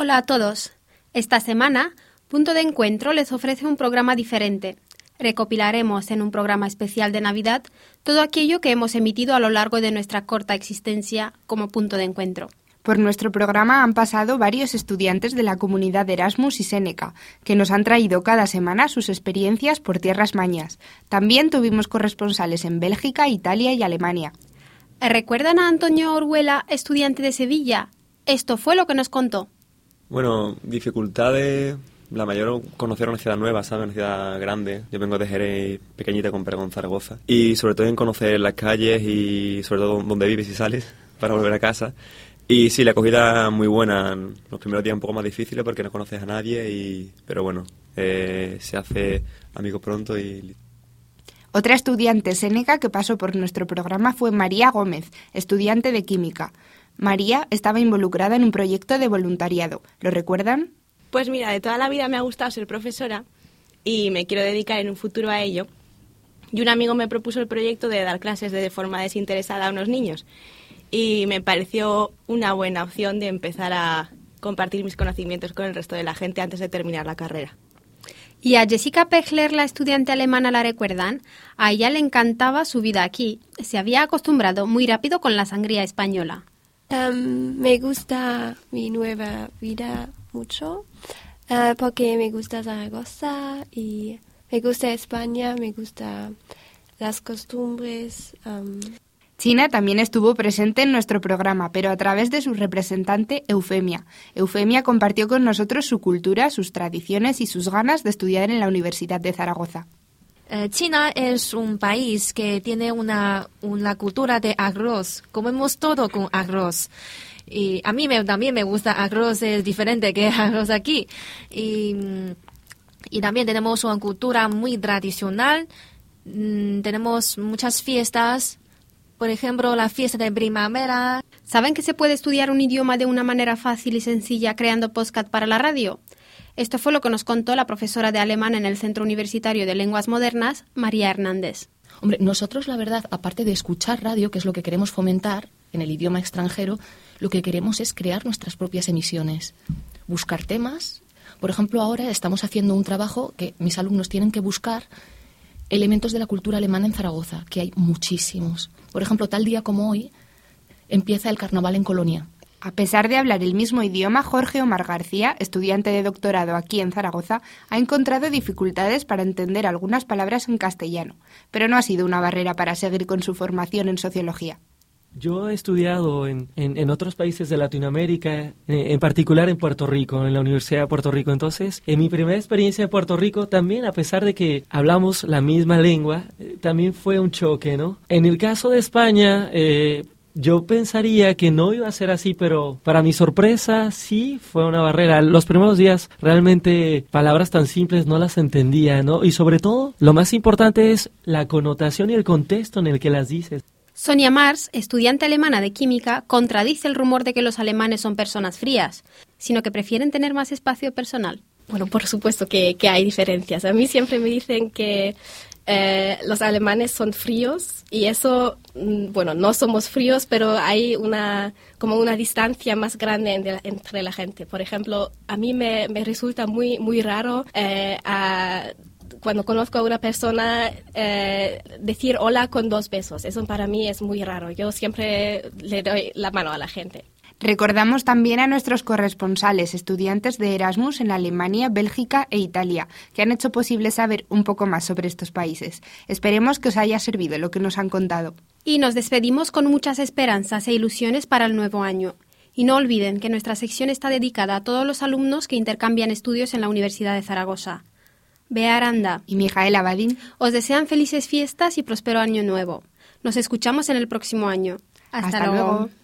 Hola a todos. Esta semana, Punto de Encuentro les ofrece un programa diferente. Recopilaremos en un programa especial de Navidad todo aquello que hemos emitido a lo largo de nuestra corta existencia como Punto de Encuentro. Por nuestro programa han pasado varios estudiantes de la comunidad de Erasmus y Séneca, que nos han traído cada semana sus experiencias por tierras mañas. También tuvimos corresponsales en Bélgica, Italia y Alemania. ¿Recuerdan a Antonio Orhuela, estudiante de Sevilla? Esto fue lo que nos contó. Bueno, dificultades, la mayor, conocer una ciudad nueva, ¿sabes? Una ciudad grande. Yo vengo de Jerez, pequeñita, comparado con Zaragoza. Y sobre todo en conocer las calles y sobre todo dónde vives y sales para volver a casa. Y sí, la acogida muy buena. Los primeros días un poco más difíciles porque no conoces a nadie, pero bueno, se hace amigo pronto y... Otra estudiante séneca que pasó por nuestro programa fue María Gómez, estudiante de Química. María estaba involucrada en un proyecto de voluntariado. ¿Lo recuerdan? Pues mira, de toda la vida me ha gustado ser profesora y me quiero dedicar en un futuro a ello. Y un amigo me propuso el proyecto de dar clases de forma desinteresada a unos niños. Y me pareció una buena opción de empezar a compartir mis conocimientos con el resto de la gente antes de terminar la carrera. ¿Y a Jessica Pechler, la estudiante alemana, la recuerdan? A ella le encantaba su vida aquí. Se había acostumbrado muy rápido con la sangría española. Me gusta mi nueva vida mucho porque me gusta Zaragoza y me gusta España, me gusta las costumbres. China también estuvo presente en nuestro programa, pero a través de su representante, Eufemia. Eufemia compartió con nosotros su cultura, sus tradiciones y sus ganas de estudiar en la Universidad de Zaragoza. China es un país que tiene una cultura de arroz. Comemos todo con arroz. Y a mí también me gusta arroz, es diferente que arroz aquí. Y también tenemos una cultura muy tradicional. Tenemos muchas fiestas. Por ejemplo, la fiesta de primavera. ¿Saben que se puede estudiar un idioma de una manera fácil y sencilla creando podcast para la radio? Esto fue lo que nos contó la profesora de alemán en el Centro Universitario de Lenguas Modernas, María Hernández. Hombre, nosotros la verdad, aparte de escuchar radio, que es lo que queremos fomentar en el idioma extranjero, lo que queremos es crear nuestras propias emisiones, buscar temas. Por ejemplo, ahora estamos haciendo un trabajo que mis alumnos tienen que buscar elementos de la cultura alemana en Zaragoza, que hay muchísimos. Por ejemplo, tal día como hoy empieza el carnaval en Colonia. A pesar de hablar el mismo idioma, Jorge Omar García, estudiante de doctorado aquí en Zaragoza, ha encontrado dificultades para entender algunas palabras en castellano, pero no ha sido una barrera para seguir con su formación en sociología. Yo he estudiado en otros países de Latinoamérica, en particular en Puerto Rico, en la Universidad de Puerto Rico. Entonces, en mi primera experiencia en Puerto Rico, también, a pesar de que hablamos la misma lengua, también fue un choque, ¿no? En el caso de España, yo pensaría que no iba a ser así, pero para mi sorpresa sí fue una barrera. Los primeros días realmente palabras tan simples no las entendía, ¿no? Y sobre todo, lo más importante es la connotación y el contexto en el que las dices. Sonia Mars, estudiante alemana de química, contradice el rumor de que los alemanes son personas frías, sino que prefieren tener más espacio personal. Bueno, por supuesto que hay diferencias. A mí siempre me dicen que los alemanes son fríos y eso, bueno, no somos fríos, pero hay como una distancia más grande entre la gente. Por ejemplo, a mí me resulta muy raro cuando conozco a una persona decir hola con 2 besos. Eso para mí es muy raro. Yo siempre le doy la mano a la gente. Recordamos también a nuestros corresponsales, estudiantes de Erasmus en Alemania, Bélgica e Italia, que han hecho posible saber un poco más sobre estos países. Esperemos que os haya servido lo que nos han contado. Y nos despedimos con muchas esperanzas e ilusiones para el nuevo año. Y no olviden que nuestra sección está dedicada a todos los alumnos que intercambian estudios en la Universidad de Zaragoza. Bea Aranda y Mijaela Badin os desean felices fiestas y próspero año nuevo. Nos escuchamos en el próximo año. Hasta luego.